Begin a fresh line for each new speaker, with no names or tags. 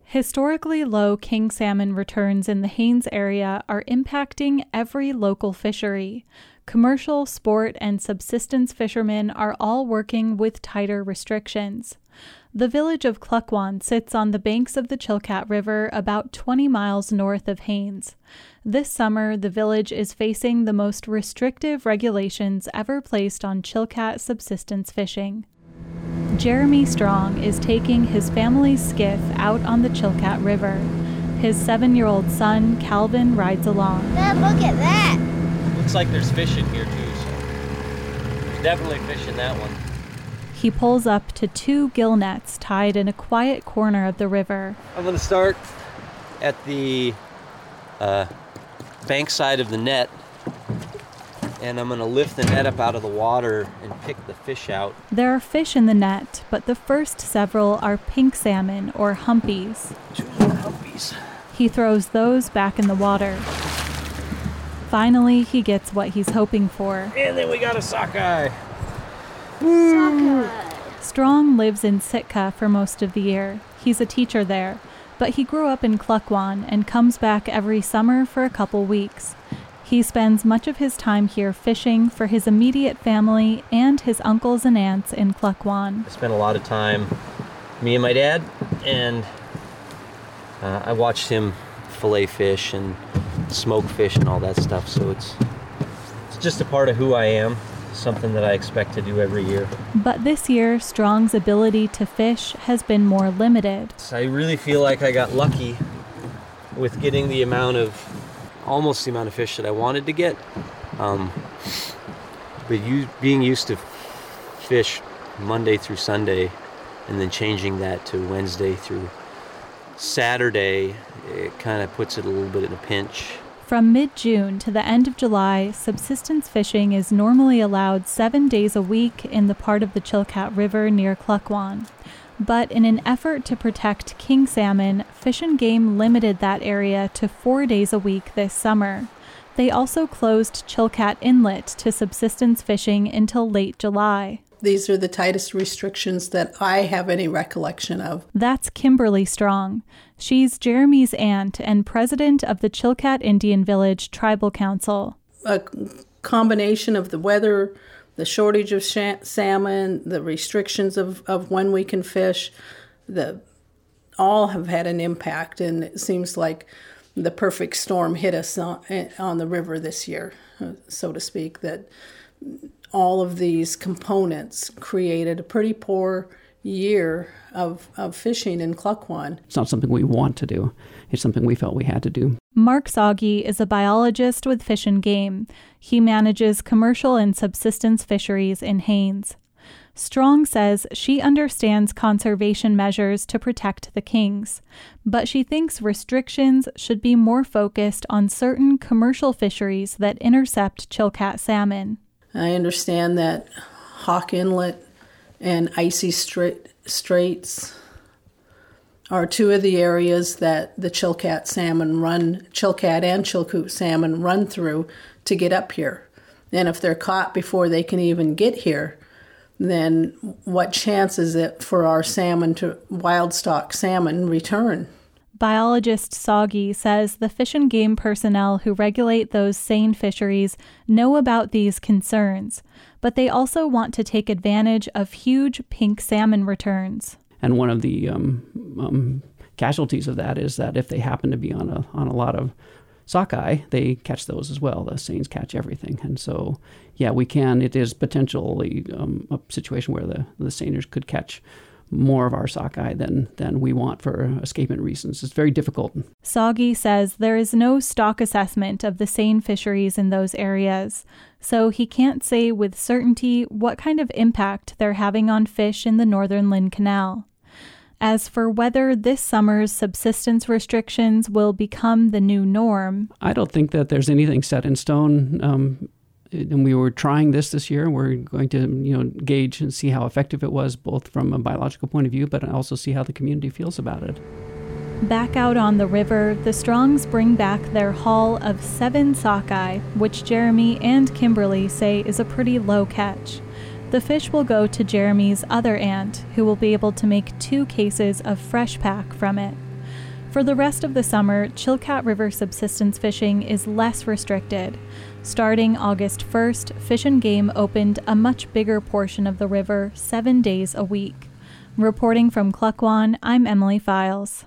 Historically low king salmon returns in the Haines area are impacting every local fishery. Commercial, sport, and subsistence fishermen are all working with tighter restrictions. The village of Klukwan sits on the banks of the Chilkat River about 20 miles north of Haines. This summer, the village is facing the most restrictive regulations ever placed on Chilkat subsistence fishing. Jeremy Strong is taking his family's skiff out on the Chilkat River. His 7-year-old son, Calvin, rides along.
Dad, look at that!
Looks like there's fish in here too, so there's definitely fish in that one.
He pulls up to 2 gill nets tied in a quiet corner of the river.
I'm going to start at the bank side of the net, and I'm going to lift the net up out of the water and pick the fish out.
There are fish in the net, but the first several are pink salmon or humpies.
Humpies.
He throws those back in the water. Finally, he gets what he's hoping for.
And then we got a sockeye.
Sockeye.
Strong lives in Sitka for most of the year. He's a teacher there, but he grew up in Klukwan and comes back every summer for a couple weeks. He spends much of his time here fishing for his immediate family and his uncles and aunts in Klukwan.
I spent a lot of time, me and my dad, and I watched him fillet fish and smoke fish and all that stuff, so it's just a part of who I am, something that I expect to do every year.
But this year, Strong's ability to fish has been more limited.
So I really feel like I got lucky with getting almost the amount of fish that I wanted to get. But being used to fish Monday through Sunday and then changing that to Wednesday through Saturday, it kind of puts it a little bit in a pinch.
From mid-June to the end of July, subsistence fishing is normally allowed 7 days a week in the part of the Chilkat River near Klukwan. But in an effort to protect king salmon, Fish and Game limited that area to 4 days a week this summer. They also closed Chilkat Inlet to subsistence fishing until late July.
These are the tightest restrictions that I have any recollection of.
That's Kimberly Strong. She's Jeremy's aunt and president of the Chilkat Indian Village Tribal Council.
A combination of the weather, the shortage of salmon, the restrictions of when we can fish, all have had an impact, and it seems like the perfect storm hit us on the river this year, so to speak, that all of these components created a pretty poor year of fishing in Klukwan.
It's not something we want to do. It's something we felt we had to do.
Mark Zoggy is a biologist with Fish and Game. He manages commercial and subsistence fisheries in Haines. Strong says she understands conservation measures to protect the kings, but she thinks restrictions should be more focused on certain commercial fisheries that intercept Chilkat salmon.
I understand that Hawk Inlet and Icy Straits are two of the areas that the Chilkat and Chilkoot salmon run through to get up here. And if they're caught before they can even get here, then what chance is it for our wild stock salmon return?
Biologist Soggy says the Fish and Game personnel who regulate those Seine fisheries know about these concerns, but they also want to take advantage of huge pink salmon returns.
And one of the casualties of that is that if they happen to be on a lot of sockeye, they catch those as well. The seines catch everything. And so, yeah, we can. It is potentially a situation where the seiners could catch more of our sockeye than we want for escapement reasons. It's very difficult.
Soggy says there is no stock assessment of the seine fisheries in those areas, so he can't say with certainty what kind of impact they're having on fish in the northern Lynn Canal. As for whether this summer's subsistence restrictions will become the new norm,
I don't think that there's anything set in stone. And we were trying this year. We're going to, gauge and see how effective it was, both from a biological point of view, but also see how the community feels about it.
Back out on the river, the Strongs bring back their haul of 7 sockeye, which Jeremy and Kimberly say is a pretty low catch. The fish will go to Jeremy's other aunt, who will be able to make 2 cases of fresh pack from it. For the rest of the summer, Chilkat River subsistence fishing is less restricted. Starting August 1st, Fish and Game opened a much bigger portion of the river 7 days a week. Reporting from Klukwan, I'm Emily Files.